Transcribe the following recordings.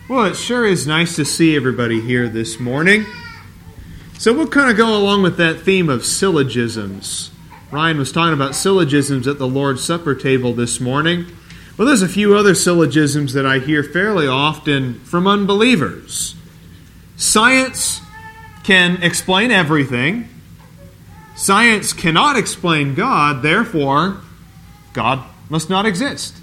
Well, it sure is nice to see everybody here this morning. So we'll kind of go along with that theme of syllogisms. Ryan was talking about syllogisms at the Lord's Supper table this morning. Well, there's a few other syllogisms that I hear fairly often from unbelievers. Science can explain everything. Science cannot explain God, therefore, God must not exist.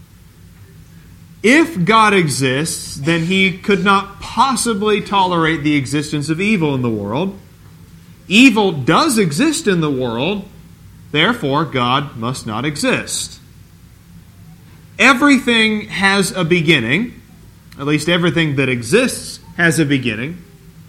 If God exists, then He could not possibly tolerate the existence of evil in the world. Evil does exist in the world, therefore God must not exist. Everything has a beginning, at least everything that exists has a beginning.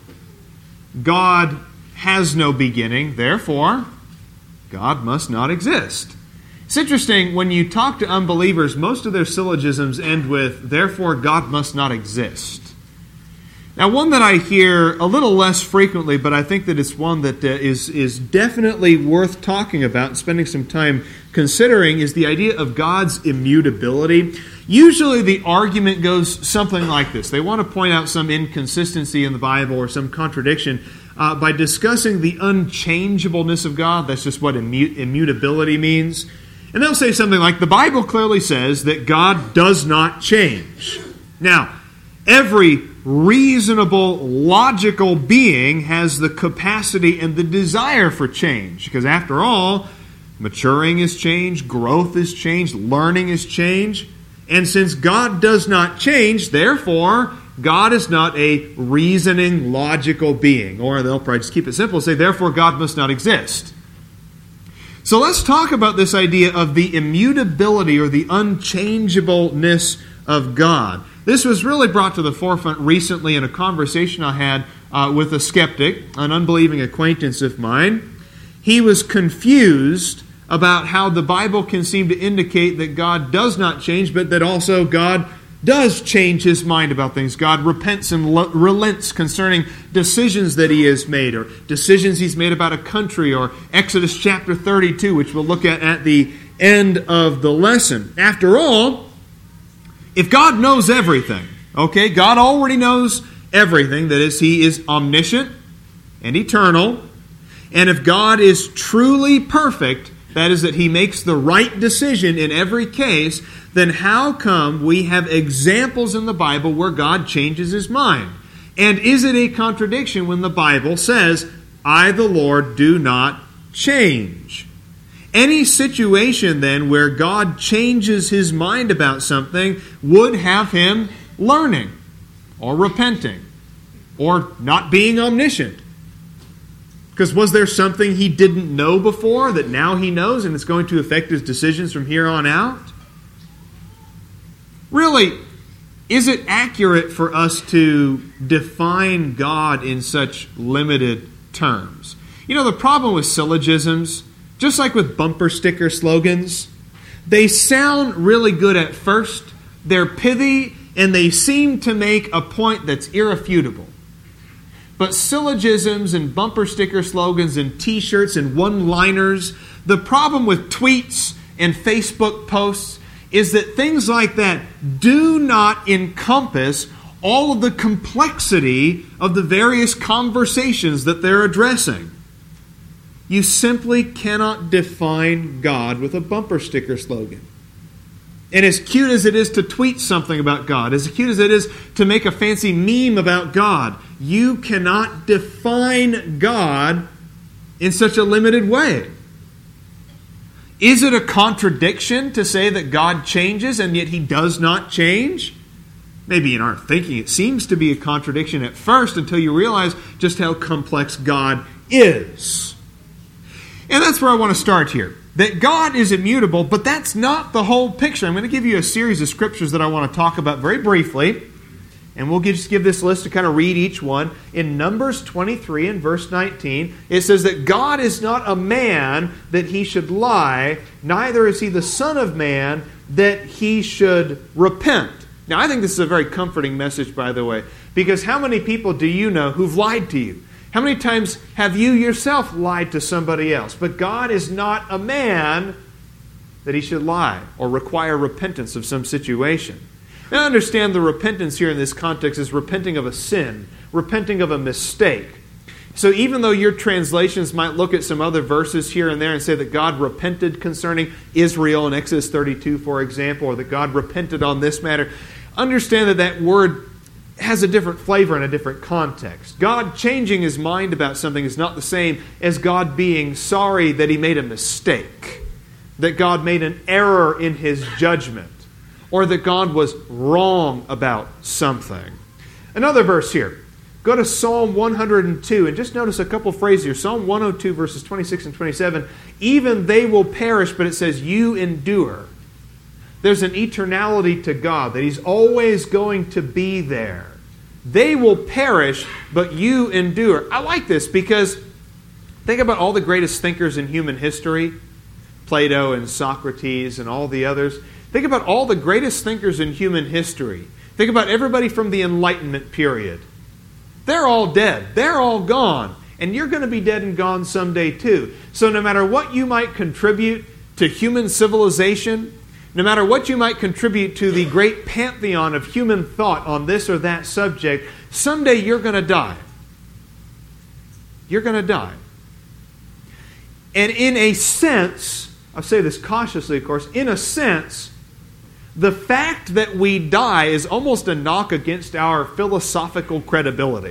God has no beginning, therefore God must not exist. It's interesting, when you talk to unbelievers, most of their syllogisms end with, therefore God must not exist. Now, one that I hear a little less frequently, but I think that it's one that is definitely worth talking about and spending some time considering, is the idea of God's immutability. Usually the argument goes something like this. They want to point out some inconsistency in the Bible or some contradiction by discussing the unchangeableness of God. That's just what immutability means. And they'll say something like, the Bible clearly says that God does not change. Now, every reasonable, logical being has the capacity and the desire for change. Because after all, maturing is change, growth is change, learning is change. And since God does not change, therefore, God is not a reasoning, logical being. Or they'll probably just keep it simple and say, therefore, God must not exist. So let's talk about this idea of the immutability or the unchangeableness of God. This was really brought to the forefront recently in a conversation I had with a skeptic, an unbelieving acquaintance of mine. He was confused about how the Bible can seem to indicate that God does not change, but that also God does change His mind about things. God repents and relents concerning decisions that He has made, or decisions He's made about a country, or Exodus chapter 32, which we'll look at the end of the lesson. After all, if God knows everything, okay, God already knows everything, that is, He is omniscient and eternal, and if God is truly perfect, that is, that He makes the right decision in every case, then how come we have examples in the Bible where God changes His mind? And is it a contradiction when the Bible says, I, the Lord, do not change? Any situation, then, where God changes His mind about something would have Him learning, or repenting, or not being omniscient. Because was there something He didn't know before that now He knows and it's going to affect His decisions from here on out? Really, is it accurate for us to define God in such limited terms? You know, the problem with syllogisms, just like with bumper sticker slogans, they sound really good at first, they're pithy, and they seem to make a point that's irrefutable. But syllogisms and bumper sticker slogans and t-shirts and one-liners, the problem with tweets and Facebook posts is that things like that do not encompass all of the complexity of the various conversations that they're addressing. You simply cannot define God with a bumper sticker slogan. And as cute as it is to tweet something about God, as cute as it is to make a fancy meme about God, you cannot define God in such a limited way. Is it a contradiction to say that God changes and yet He does not change? Maybe in our thinking it seems to be a contradiction at first until you realize just how complex God is. And that's where I want to start here. That God is immutable, but that's not the whole picture. I'm going to give you a series of scriptures that I want to talk about very briefly. And we'll just give this list to kind of read each one. In Numbers 23 and verse 19, it says that God is not a man that He should lie, neither is He the Son of Man that He should repent. Now, I think this is a very comforting message, by the way, because how many people do you know who've lied to you? How many times have you yourself lied to somebody else? But God is not a man that He should lie or require repentance of some situation. Now understand the repentance here in this context is repenting of a sin, repenting of a mistake. So even though your translations might look at some other verses here and there and say that God repented concerning Israel in Exodus 32, for example, or that God repented on this matter, understand that that word has a different flavor and a different context. God changing his mind about something is not the same as God being sorry that he made a mistake, that God made an error in his judgment, or that God was wrong about something. Another verse here. Go to Psalm 102 and just notice a couple phrases here. Psalm 102 verses 26 and 27. Even they will perish, but it says you endure. There's an eternality to God, that he's always going to be there. They will perish, but you endure. I like this because think about all the greatest thinkers in human history, Plato and Socrates and all the others. Think about all the greatest thinkers in human history. Think about everybody from the Enlightenment period. They're all dead. They're all gone. And you're going to be dead and gone someday too. So no matter what you might contribute to human civilization, no matter what you might contribute to the great pantheon of human thought on this or that subject, someday you're going to die. You're going to die. And in a sense, I'll say this cautiously, of course, in a sense, the fact that we die is almost a knock against our philosophical credibility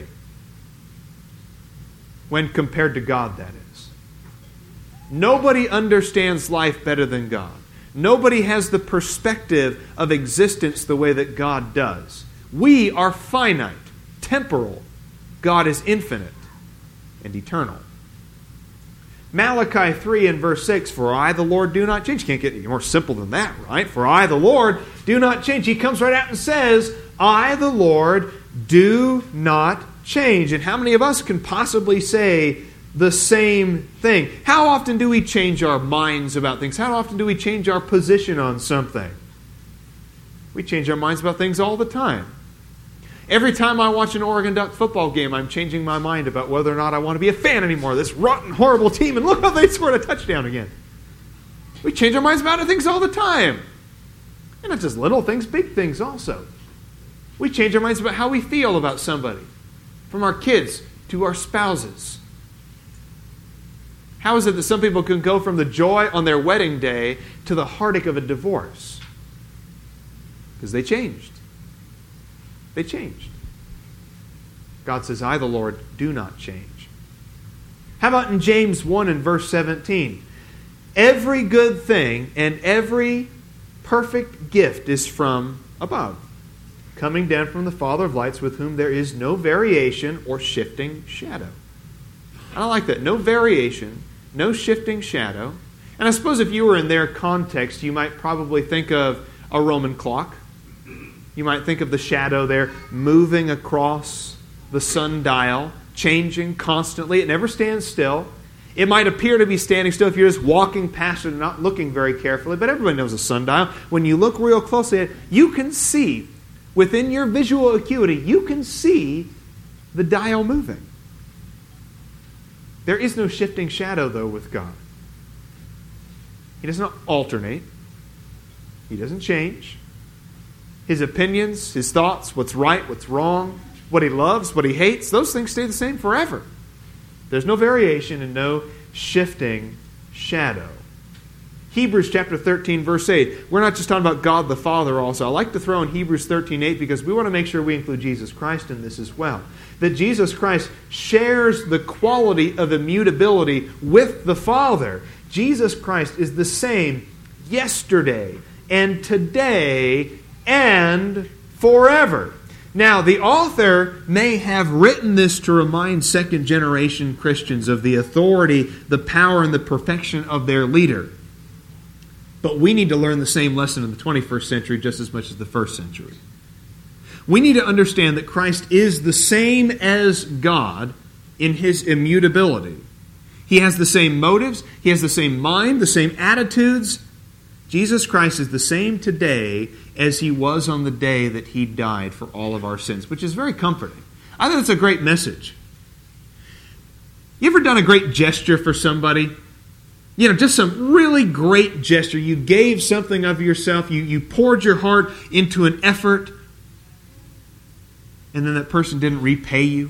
when compared to God, that is. Nobody understands life better than God. Nobody has the perspective of existence the way that God does. We are finite, temporal. God is infinite and eternal. Malachi 3 and verse 6, for I, the Lord, do not change. You can't get any more simple than that, right? For I, the Lord, do not change. He comes right out and says, I, the Lord, do not change. And how many of us can possibly say the same thing? How often do we change our minds about things? How often do we change our position on something? We change our minds about things all the time. Every time I watch an Oregon Duck football game, I'm changing my mind about whether or not I want to be a fan anymore. This rotten, horrible team, and look how they scored a touchdown again. We change our minds about things all the time. And not just little things, big things also. We change our minds about how we feel about somebody. From our kids to our spouses. How is it that some people can go from the joy on their wedding day to the heartache of a divorce? Because they changed. They changed. God says, I, the Lord, do not change. How about in James 1 and verse 17? Every good thing and every perfect gift is from above, coming down from the Father of lights, with whom there is no variation or shifting shadow. I like that. No variation, no shifting shadow. And I suppose if you were in their context, you might probably think of a Roman clock. You might think of the shadow there moving across the sundial, changing constantly. It never stands still. It might appear to be standing still if you're just walking past it and not looking very carefully, but everybody knows a sundial. When you look real closely at it, you can see, within your visual acuity, you can see the dial moving. There is no shifting shadow, though, with God. He does not alternate. He doesn't change. His opinions, his thoughts, what's right, what's wrong, what he loves, what he hates, those things stay the same forever. There's no variation and no shifting shadow. Hebrews chapter 13, verse 8. We're not just talking about God the Father also. I like to throw in Hebrews 13:8 because we want to make sure we include Jesus Christ in this as well. That Jesus Christ shares the quality of immutability with the Father. Jesus Christ is the same yesterday and today and forever. Now, the author may have written this to remind second-generation Christians of the authority, the power, and the perfection of their leader. But we need to learn the same lesson in the 21st century just as much as the first century. We need to understand that Christ is the same as God in his immutability. He has the same motives, he has the same mind, the same attitudes. Jesus Christ is the same today as he was on the day that he died for all of our sins, which is very comforting. I think it's a great message. You ever done a great gesture for somebody? Just some really great gesture. You gave something of yourself. You poured your heart into an effort, and then that person didn't repay you.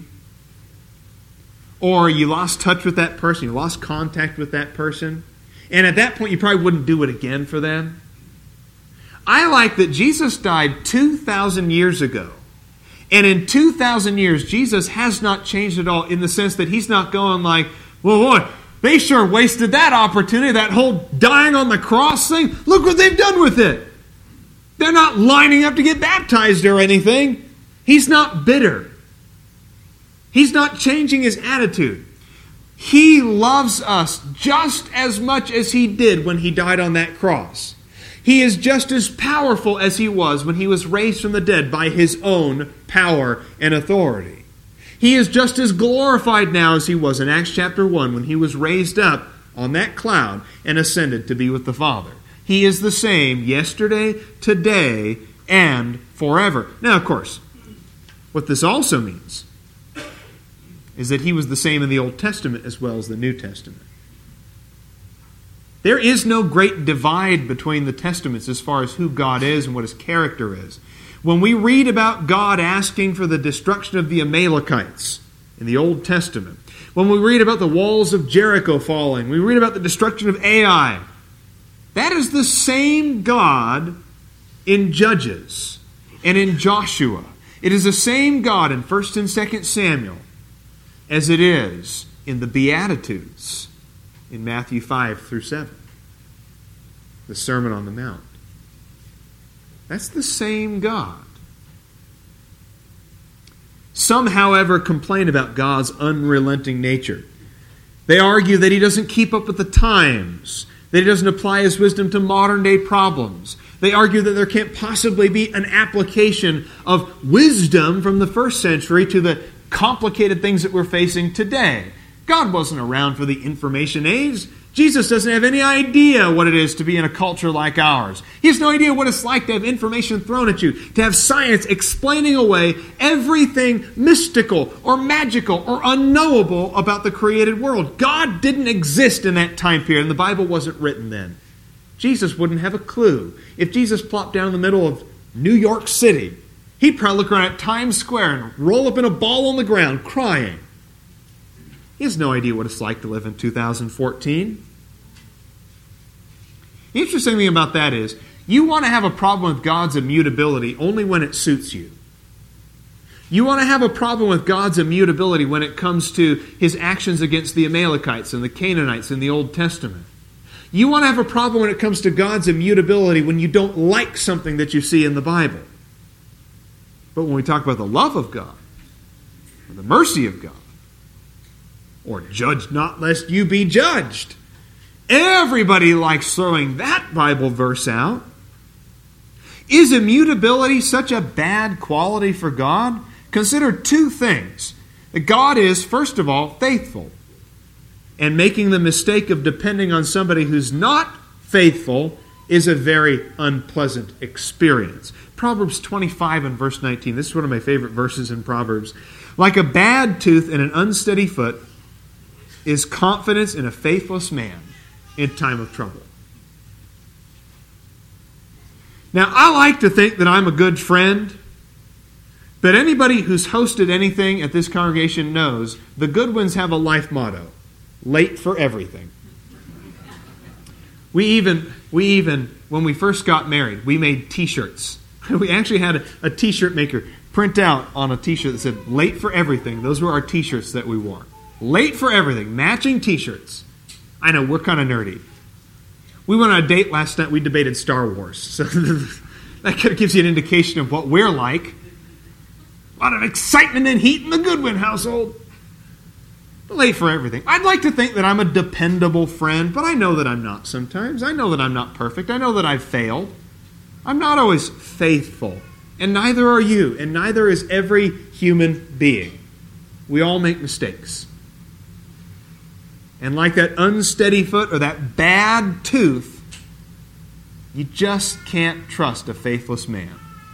Or you lost touch with that person. You lost contact with that person. And at that point, you probably wouldn't do it again for them. I like that Jesus died 2,000 years ago. And in 2,000 years, Jesus has not changed at all in the sense that he's not going like, well, boy, they sure wasted that opportunity, that whole dying on the cross thing. Look what they've done with it. They're not lining up to get baptized or anything. He's not bitter. He's not changing his attitude. He loves us just as much as he did when he died on that cross. He is just as powerful as he was when he was raised from the dead by his own power and authority. He is just as glorified now as he was in Acts chapter 1 when he was raised up on that cloud and ascended to be with the Father. He is the same yesterday, today, and forever. Now, of course, what this also means is that he was the same in the Old Testament as well as the New Testament. There is no great divide between the Testaments as far as who God is and what his character is. When we read about God asking for the destruction of the Amalekites in the Old Testament, when we read about the walls of Jericho falling, we read about the destruction of Ai, that is the same God in Judges and in Joshua. It is the same God in 1 and 2 Samuel as it is in the Beatitudes in Matthew 5 through 7, the Sermon on the Mount. That's the same God. Some, however, complain about God's unrelenting nature. They argue that he doesn't keep up with the times, that he doesn't apply his wisdom to modern-day problems. They argue that there can't possibly be an application of wisdom from the first century to the complicated things that we're facing today. God wasn't around for the information age. Jesus doesn't have any idea what it is to be in a culture like ours. He has no idea what it's like to have information thrown at you, to have science explaining away everything mystical or magical or unknowable about the created world. God didn't exist in that time period, and the Bible wasn't written then. Jesus wouldn't have a clue. If Jesus plopped down in the middle of New York City, he'd probably look around at Times Square and roll up in a ball on the ground crying. He has no idea what it's like to live in 2014. The interesting thing about that is, you want to have a problem with God's immutability only when it suits you. You want to have a problem with God's immutability when it comes to his actions against the Amalekites and the Canaanites in the Old Testament. You want to have a problem when it comes to God's immutability when you don't like something that you see in the Bible. But when we talk about the love of God, or the mercy of God, or judge not lest you be judged, everybody likes throwing that Bible verse out. Is immutability such a bad quality for God? Consider two things. That God is, first of all, faithful. And making the mistake of depending on somebody who's not faithful is a very unpleasant experience. Proverbs 25 and verse 19. This is one of my favorite verses in Proverbs. Like a bad tooth and an unsteady foot is confidence in a faithless man in time of trouble. Now, I like to think that I'm a good friend, but anybody who's hosted anything at this congregation knows the Goodwins have a life motto: late for everything. We even, when we first got married, we made t-shirts. We actually had a t-shirt maker print out on a t-shirt that said, late for everything. Those were our t-shirts that we wore. Late for everything. Matching t-shirts. I know, we're kind of nerdy. We went on a date last night. We debated Star Wars. So that kind of gives you an indication of what we're like. A lot of excitement and heat in the Goodwin household. Late for everything. I'd like to think that I'm a dependable friend, but I know that I'm not sometimes. I know that I'm not perfect. I know that I've failed. I'm not always faithful. And neither are you. And neither is every human being. We all make mistakes. And like that unsteady foot or that bad tooth, you just can't trust a faithless man.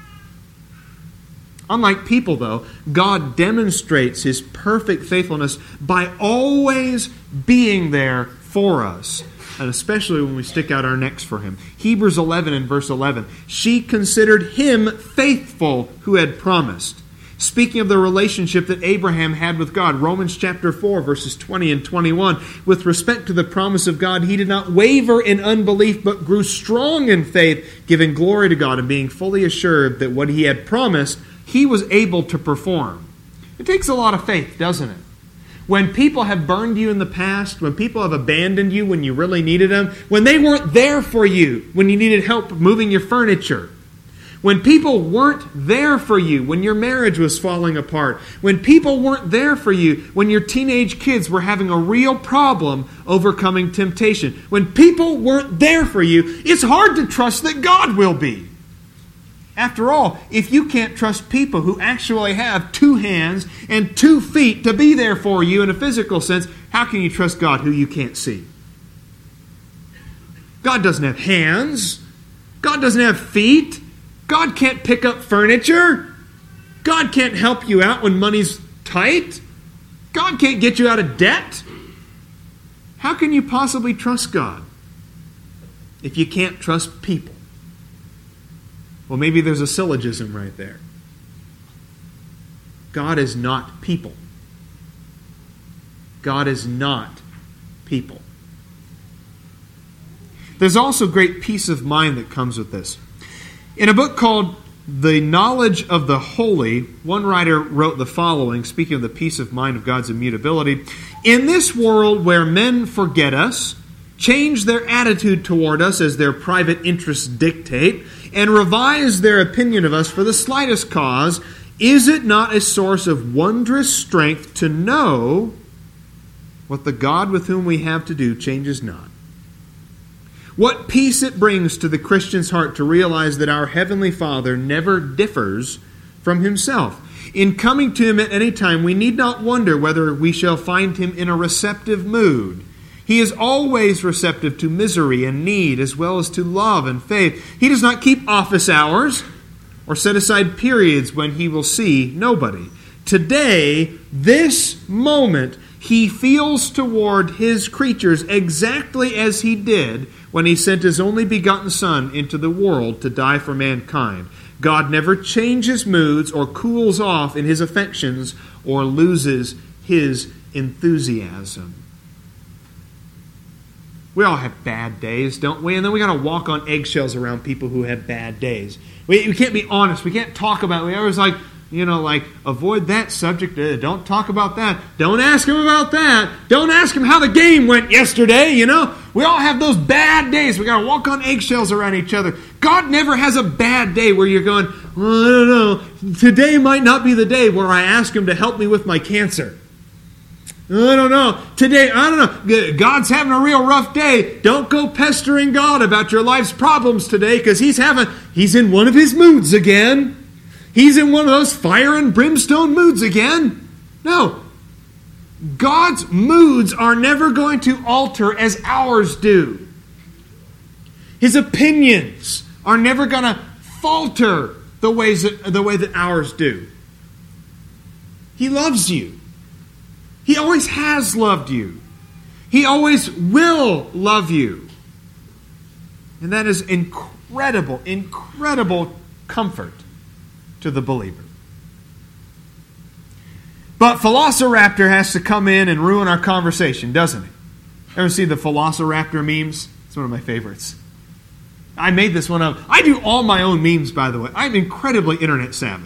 Unlike people, though, God demonstrates his perfect faithfulness by always being there for us. and especially when we stick out our necks for him. Hebrews 11 and verse 11. She considered him faithful who had promised. Speaking of the relationship that Abraham had with God, Romans chapter 4, verses 20 and 21, with respect to the promise of God, he did not waver in unbelief, but grew strong in faith, giving glory to God and being fully assured that what he had promised, he was able to perform. It takes a lot of faith, doesn't it? When people have burned you in the past, when people have abandoned you when you really needed them, when they weren't there for you when you needed help moving your furniture, when people weren't there for you when your marriage was falling apart, when people weren't there for you when your teenage kids were having a real problem overcoming temptation, when people weren't there for you, it's hard to trust that God will be. After all, if you can't trust people who actually have 2 hands and 2 feet to be there for you in a physical sense, how can you trust God who you can't see? God doesn't have hands. God doesn't have feet. God can't pick up furniture. God can't help you out when money's tight. God can't get you out of debt. How can you possibly trust God if you can't trust people? Well, maybe there's a syllogism right there. God is not people. God is not people. There's also great peace of mind that comes with this. In a book called The Knowledge of the Holy, one writer wrote the following, speaking of the peace of mind of God's immutability. In this world where men forget us, change their attitude toward us as their private interests dictate, and revise their opinion of us for the slightest cause, is it not a source of wondrous strength to know what the God with whom we have to do changes not? What peace it brings to the Christian's heart to realize that our Heavenly Father never differs from Himself. In coming to Him at any time, we need not wonder whether we shall find Him in a receptive mood. He is always receptive to misery and need, as well as to love and faith. He does not keep office hours or set aside periods when He will see nobody. Today, this moment, He feels toward His creatures exactly as He did when He sent His only begotten Son into the world to die for mankind. God never changes moods or cools off in His affections or loses His enthusiasm. We all have bad days, don't we? And then we got to walk on eggshells around people who have bad days. We can't be honest. We can't talk about it. We always avoid that subject. Don't talk about that. Don't ask him about that. Don't ask him how the game went yesterday, We all have those bad days. We got to walk on eggshells around each other. God never has a bad day where you're going, well, I don't know. Today might not be the day where I ask Him to help me with my cancer. I don't know. Today, I don't know. God's having a real rough day. Don't go pestering God about your life's problems today because He's in one of His moods again. He's in one of those fire and brimstone moods again. No. God's moods are never going to alter as ours do. His opinions are never going to falter the way that ours do. He loves you. He always has loved you. He always will love you. And that is incredible, incredible comfort to the believer. But Velociraptor has to come in and ruin our conversation, doesn't it? Ever see the Velociraptor memes? It's one of my favorites. I made this one up. I do all my own memes, by the way. I'm incredibly internet savvy.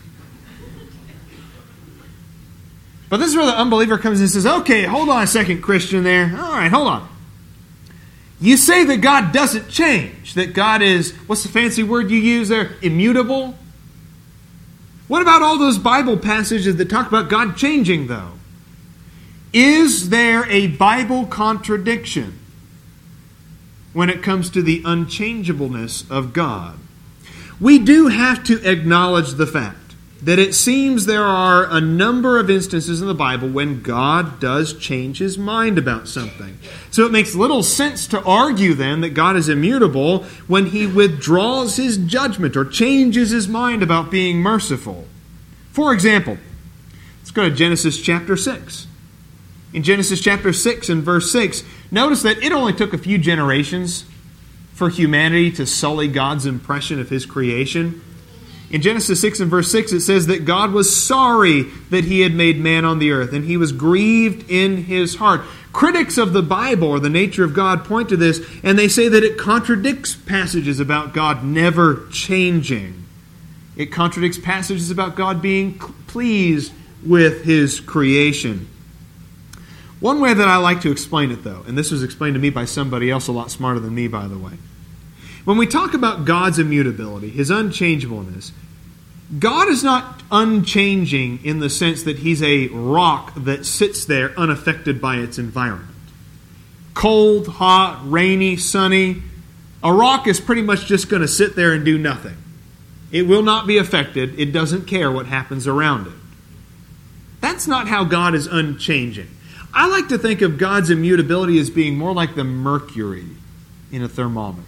But this is where the unbeliever comes in and says, okay, hold on a second, Christian there. All right, hold on. You say that God doesn't change, that God is, what's the fancy word you use there? Immutable? What about all those Bible passages that talk about God changing, though? Is there a Bible contradiction when it comes to the unchangeableness of God? We do have to acknowledge the fact that it seems there are a number of instances in the Bible when God does change His mind about something. So it makes little sense to argue then that God is immutable when He withdraws His judgment or changes His mind about being merciful. For example, let's go to Genesis chapter 6. In Genesis chapter 6 and verse 6, notice that it only took a few generations for humanity to sully God's impression of His creation. In Genesis 6 and verse 6, it says that God was sorry that He had made man on the earth, and He was grieved in His heart. Critics of the Bible or the nature of God point to this, and they say that it contradicts passages about God never changing. It contradicts passages about God being pleased with His creation. One way that I like to explain it, though, and this was explained to me by somebody else a lot smarter than me, by the way. When we talk about God's immutability, His unchangeableness, God is not unchanging in the sense that He's a rock that sits there unaffected by its environment. Cold, hot, rainy, sunny, a rock is pretty much just going to sit there and do nothing. It will not be affected. It doesn't care what happens around it. That's not how God is unchanging. I like to think of God's immutability as being more like the mercury in a thermometer.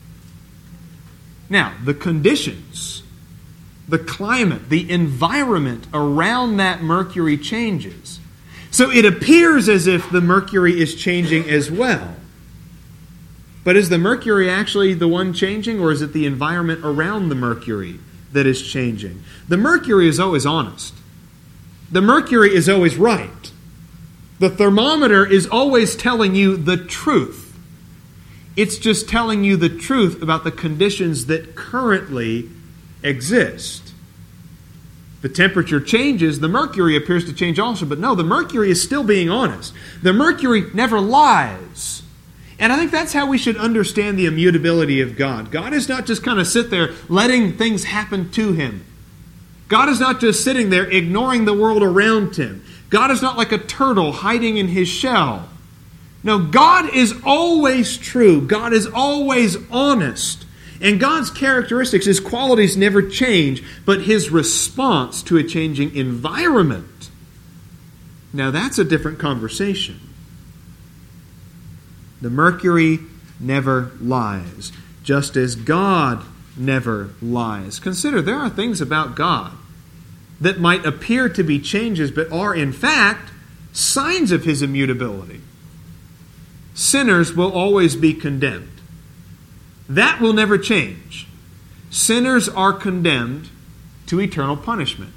Now, the conditions, the climate, the environment around that mercury changes. So it appears as if the mercury is changing as well. But is the mercury actually the one changing, or is it the environment around the mercury that is changing? The mercury is always honest. The mercury is always right. The thermometer is always telling you the truth. It's just telling you the truth about the conditions that currently exist. The temperature changes, the mercury appears to change also, but no, the mercury is still being honest. The mercury never lies. And I think that's how we should understand the immutability of God. God is not just kind of sit there letting things happen to Him. God is not just sitting there ignoring the world around Him. God is not like a turtle hiding in his shell. No, God is always true. God is always honest. And God's characteristics, His qualities never change, but His response to a changing environment. Now that's a different conversation. The mercury never lies, just as God never lies. Consider, there are things about God that might appear to be changes, but are in fact signs of His immutability. Sinners will always be condemned. That will never change. Sinners are condemned to eternal punishment.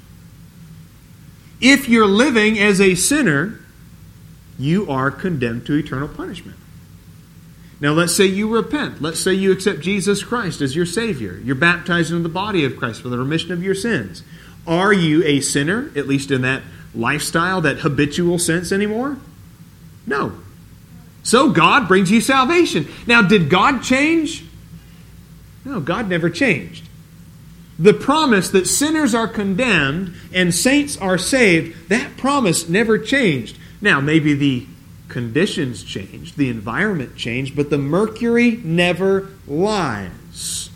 If you're living as a sinner, you are condemned to eternal punishment. Now let's say you repent. Let's say you accept Jesus Christ as your Savior. You're baptized into the body of Christ for the remission of your sins. Are you a sinner, at least in that lifestyle, that habitual sense anymore? No. So God brings you salvation. Now, did God change? No, God never changed. The promise that sinners are condemned and saints are saved, that promise never changed. Now, maybe the conditions changed, the environment changed, but the mercury never lies.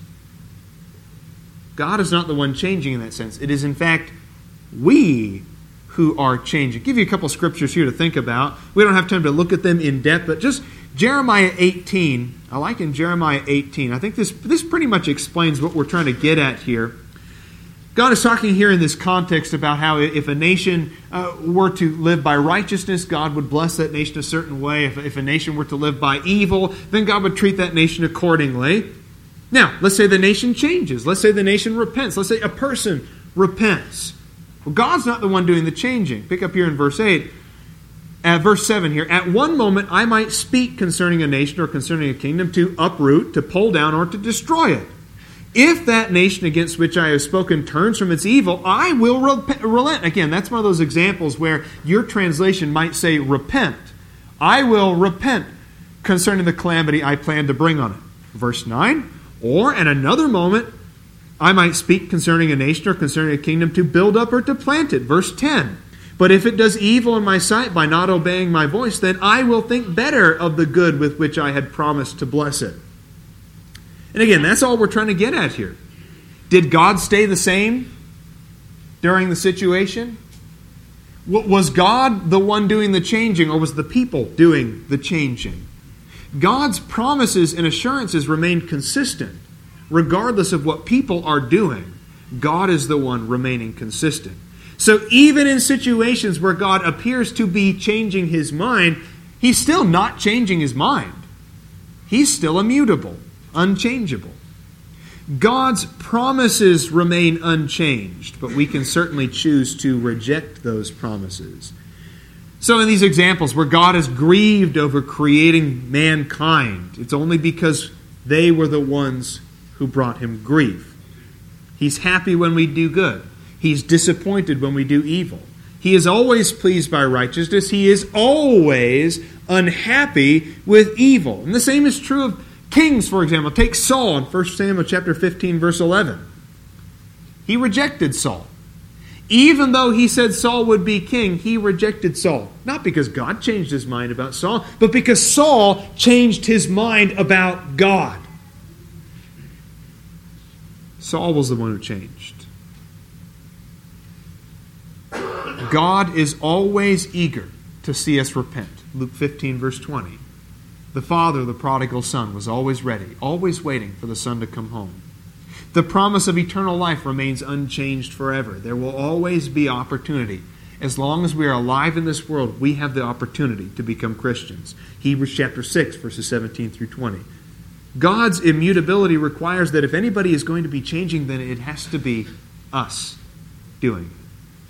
God is not the one changing in that sense. It is, in fact, we who are changing. I'll give you a couple scriptures here to think about. We don't have time to look at them in depth, but just Jeremiah 18. I like in Jeremiah 18. I think this pretty much explains what we're trying to get at here. God is talking here in this context about how if a nation were to live by righteousness, God would bless that nation a certain way. If a nation were to live by evil, then God would treat that nation accordingly. Now, let's say the nation changes. Let's say the nation repents. Let's say a person repents. Well, God's not the one doing the changing. Pick up here in verse 8. Verse 7 here. At one moment I might speak concerning a nation or concerning a kingdom to uproot, to pull down, or to destroy it. If that nation against which I have spoken turns from its evil, I will relent. Again, that's one of those examples where your translation might say repent. I will repent concerning the calamity I plan to bring on it. Verse 9. Or at another moment I might speak concerning a nation or concerning a kingdom to build up or to plant it. Verse 10. But if it does evil in my sight by not obeying my voice, then I will think better of the good with which I had promised to bless it. And again, that's all we're trying to get at here. Did God stay the same during the situation? Was God the one doing the changing, or was the people doing the changing? God's promises and assurances remain consistent. Regardless of what people are doing, God is the one remaining consistent. So even in situations where God appears to be changing his mind, he's still not changing his mind. He's still immutable, unchangeable. God's promises remain unchanged, but we can certainly choose to reject those promises. So in these examples where God is grieved over creating mankind, it's only because they were the ones who brought him grief. He's happy when we do good. He's disappointed when we do evil. He is always pleased by righteousness. He is always unhappy with evil. And the same is true of kings, for example. Take Saul in 1 Samuel chapter 15, verse 11. He rejected Saul. Even though he said Saul would be king, he rejected Saul. Not because God changed his mind about Saul, but because Saul changed his mind about God. Saul was the one who changed. God is always eager to see us repent. Luke 15, verse 20. The father of the prodigal son was always ready, always waiting for the son to come home. The promise of eternal life remains unchanged forever. There will always be opportunity. As long as we are alive in this world, we have the opportunity to become Christians. Hebrews chapter 6, verses 17 through 20. God's immutability requires that if anybody is going to be changing, then it has to be us doing it.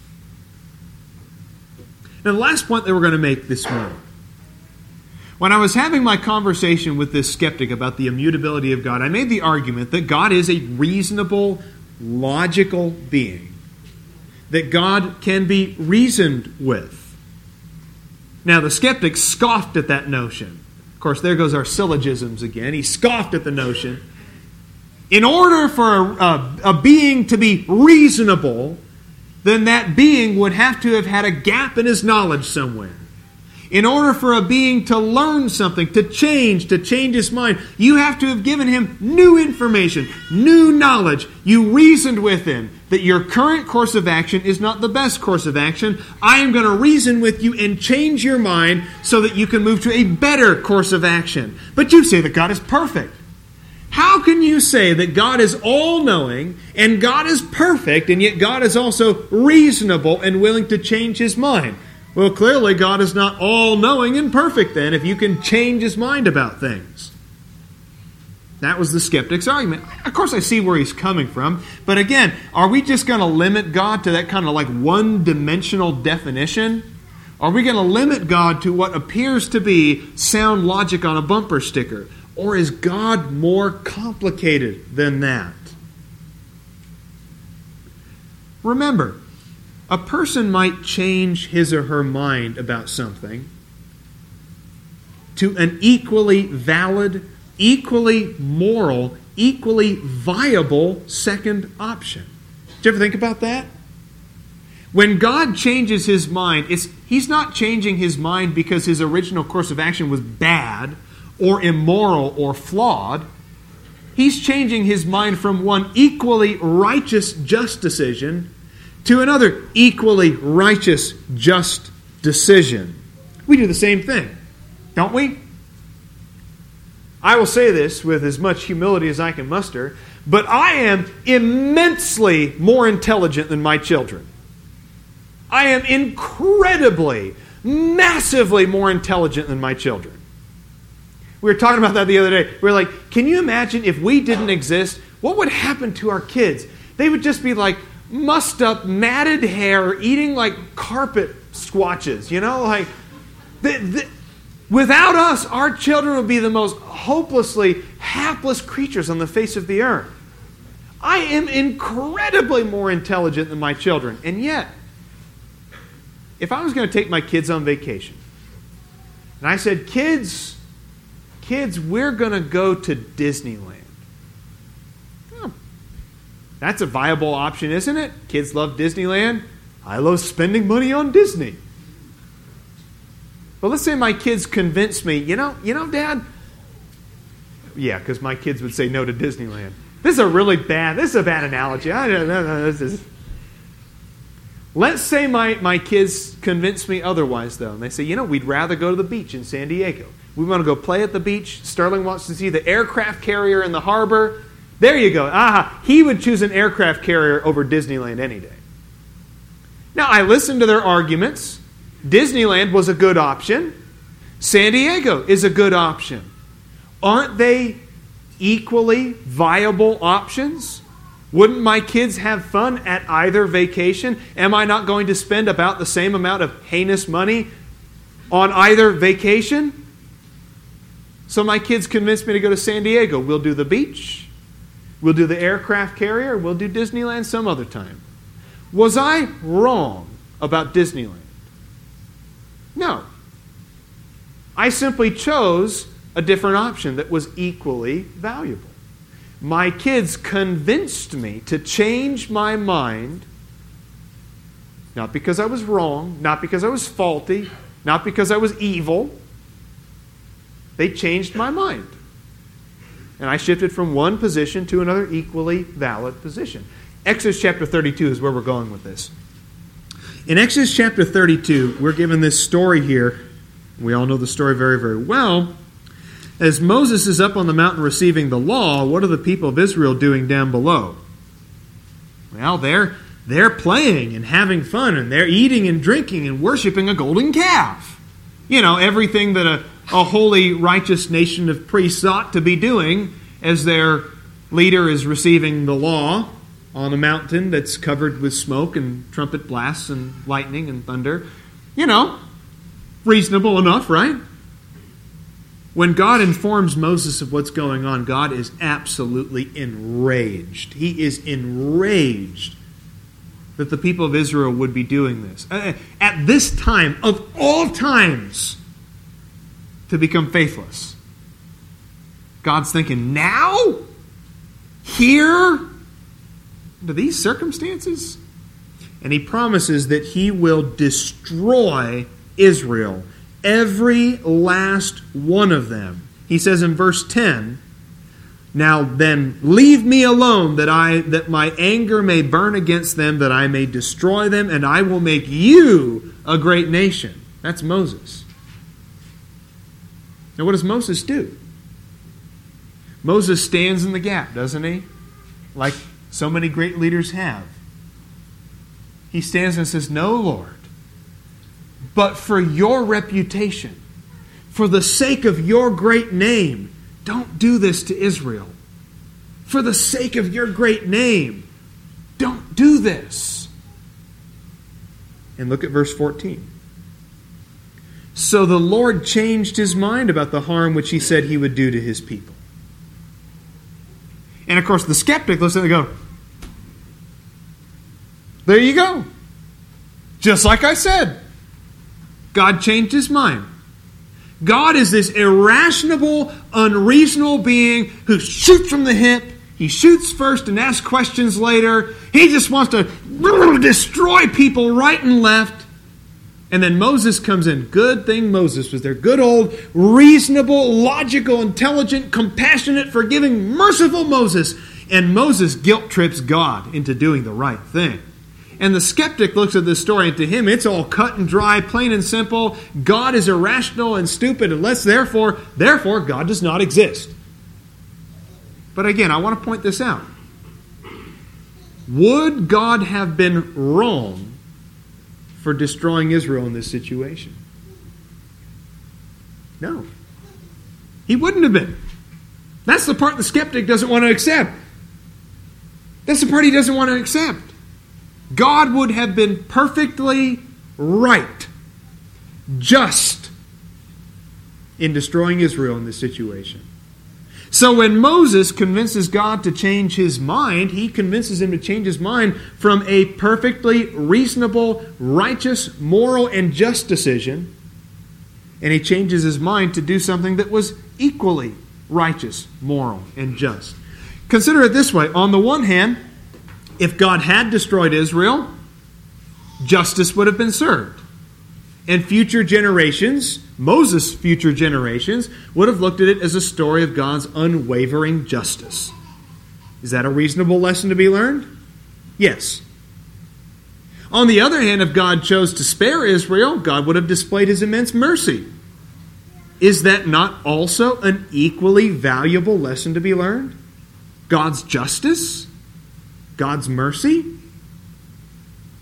Now, the last point that we're going to make this morning. When I was having my conversation with this skeptic about the immutability of God, I made the argument that God is a reasonable, logical being. That God can be reasoned with. Now, the skeptic scoffed at that notion. Of course, there goes our syllogisms again. He scoffed at the notion. In order for a being to be reasonable, then that being would have to have had a gap in his knowledge somewhere. In order for a being to learn something, to change his mind, you have to have given him new information, new knowledge. You reasoned with him that your current course of action is not the best course of action. I am going to reason with you and change your mind so that you can move to a better course of action. But you say that God is perfect. How can you say that God is all-knowing and God is perfect, and yet God is also reasonable and willing to change his mind? Well, clearly God is not all-knowing and perfect then, if you can change his mind about things. That was the skeptic's argument. Of course, I see where he's coming from. But again, are we just going to limit God to that kind of like one-dimensional definition? Are we going to limit God to what appears to be sound logic on a bumper sticker? Or is God more complicated than that? Remember, a person might change his or her mind about something to an equally valid, equally moral, equally viable second option. Did you ever think about that? When God changes his mind, he's not changing his mind because his original course of action was bad or immoral or flawed. He's changing his mind from one equally righteous, just decision to another equally righteous, just decision. We do the same thing, don't we? I will say this with as much humility as I can muster, but I am immensely more intelligent than my children. I am incredibly, massively more intelligent than my children. We were talking about that the other day. We were like, can you imagine if we didn't exist, what would happen to our kids? They would just be like mussed up, matted hair, eating like carpet squatches, like without us, our children would be the most hopelessly hapless creatures on the face of the earth. I am incredibly more intelligent than my children, and yet, if I was going to take my kids on vacation, and I said, kids, we're going to go to Disneyland. That's a viable option, isn't it? Kids love Disneyland. I love spending money on Disney. But let's say my kids convince me, you know, Dad? Yeah, because my kids would say no to Disneyland. This is a bad analogy. I don't know. Let's say my kids convince me otherwise, though. And they say, we'd rather go to the beach in San Diego. We want to go play at the beach. Sterling wants to see the aircraft carrier in the harbor. There you go. He would choose an aircraft carrier over Disneyland any day. Now, I listened to their arguments. Disneyland was a good option. San Diego is a good option. Aren't they equally viable options? Wouldn't my kids have fun at either vacation? Am I not going to spend about the same amount of heinous money on either vacation? So my kids convinced me to go to San Diego. We'll do the beach. We'll do the aircraft carrier. We'll do Disneyland some other time. Was I wrong about Disneyland? No. I simply chose a different option that was equally valuable. My kids convinced me to change my mind, not because I was wrong, not because I was faulty, not because I was evil. They changed my mind. And I shifted from one position to another equally valid position. Exodus chapter 32 is where we're going with this. In Exodus chapter 32, we're given this story here. We all know the story very, very well. As Moses is up on the mountain receiving the law, what are the people of Israel doing down below? Well, they're playing and having fun, and they're eating and drinking and worshiping a golden calf. You know, everything that a holy, righteous nation of priests ought to be doing as their leader is receiving the law on a mountain that's covered with smoke and trumpet blasts and lightning and thunder. You know, reasonable enough, right? When God informs Moses of what's going on, God is absolutely enraged. He is enraged that the people of Israel would be doing this. At this time, of all times, to become faithless. God's thinking, now? Here? Under these circumstances? And He promises that He will destroy Israel. Every last one of them. He says in verse 10, "Now then, leave me alone, that my anger may burn against them, that I may destroy them, and I will make you a great nation." That's Moses. Now what does Moses do? Moses stands in the gap, doesn't he? Like so many great leaders have. He stands and says, "No, Lord. But for your reputation, for the sake of your great name, don't do this to Israel. For the sake of your great name, don't do this." And look at verse 14. "So the Lord changed His mind about the harm which He said He would do to His people." And of course the skeptic looks at it and goes, there you go. Just like I said. God changed His mind. God is this irrational, unreasonable being who shoots from the hip. He shoots first and asks questions later. He just wants to destroy people right and left. And then Moses comes in. Good thing Moses was there. Good old, reasonable, logical, intelligent, compassionate, forgiving, merciful Moses. And Moses guilt trips God into doing the right thing. And the skeptic looks at this story, and to him it's all cut and dry, plain and simple. God is irrational and stupid, and therefore God does not exist. But again, I want to point this out. Would God have been wrong for destroying Israel in this situation? No. He wouldn't have been. That's the part the skeptic doesn't want to accept. That's the part he doesn't want to accept. God would have been perfectly right, just, in destroying Israel in this situation. So when Moses convinces God to change His mind, He convinces Him to change His mind from a perfectly reasonable, righteous, moral, and just decision, and He changes His mind to do something that was equally righteous, moral, and just. Consider it this way. On the one hand, if God had destroyed Israel, justice would have been served. And future generations, Moses' future generations, would have looked at it as a story of God's unwavering justice. Is that a reasonable lesson to be learned? Yes. On the other hand, if God chose to spare Israel, God would have displayed His immense mercy. Is that not also an equally valuable lesson to be learned? God's justice? God's mercy?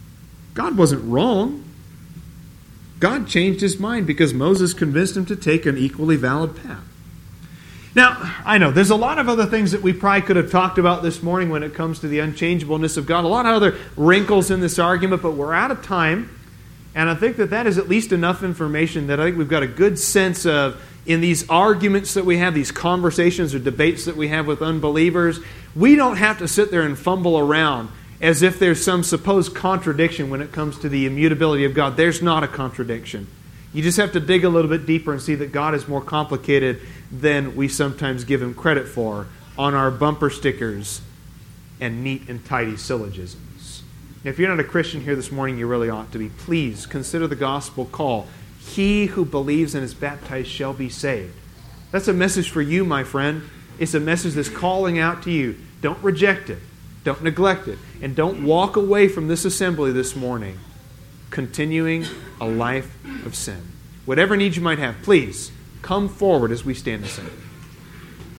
God wasn't wrong. God changed his mind because Moses convinced him to take an equally valid path. Now, I know there's a lot of other things that we probably could have talked about this morning when it comes to the unchangeableness of God. A lot of other wrinkles in this argument, but we're out of time. And I think that is at least enough information that I think we've got a good sense of in these arguments that we have, these conversations or debates that we have with unbelievers. We don't have to sit there and fumble around as if there's some supposed contradiction when it comes to the immutability of God. There's not a contradiction. You just have to dig a little bit deeper and see that God is more complicated than we sometimes give him credit for on our bumper stickers and neat and tidy syllogisms. If you're not a Christian here this morning, you really ought to be. Please consider the gospel call. He who believes and is baptized shall be saved. That's a message for you, my friend. It's a message that's calling out to you. Don't reject it. Don't neglect it. And don't walk away from this assembly this morning continuing a life of sin. Whatever needs you might have, please come forward as we stand to sing.